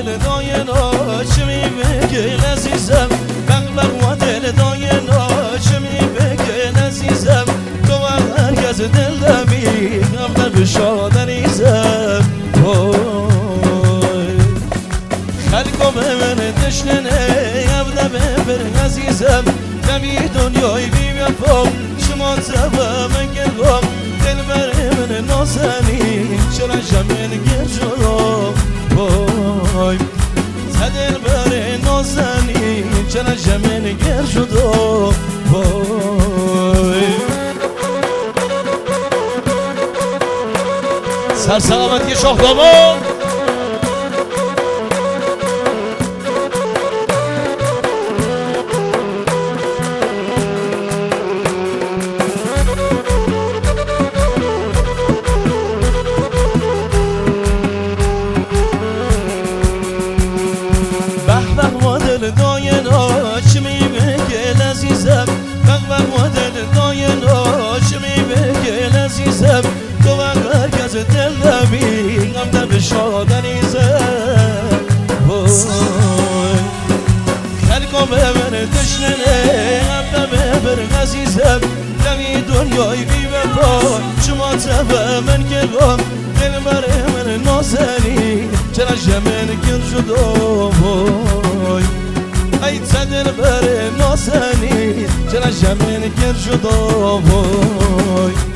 دل داینا چمی بگه عزیزم بق و دل داینا چمی بگه عزیزم تو هرگز دل دمی غم بشادنیزم خلقو به من تشنه ابدا ببر عزیزم دمی دنیای بی وفا شما زبا من گلگم دل بر من نازنی چرا جمعن گر جدا وای دل بر نازنی چرا جمعن گر جدا وای سرسلامتی شاه داماد تو هرگز دل نمی غم بشادنیزم خلقو به من تشنه غم ببر عزیزم دمی دنیای بی وفا شما تبا من گلم دل بر من نازنی چرا جمن گر جدا ای دل بر نازنی چرا جمن گر جدا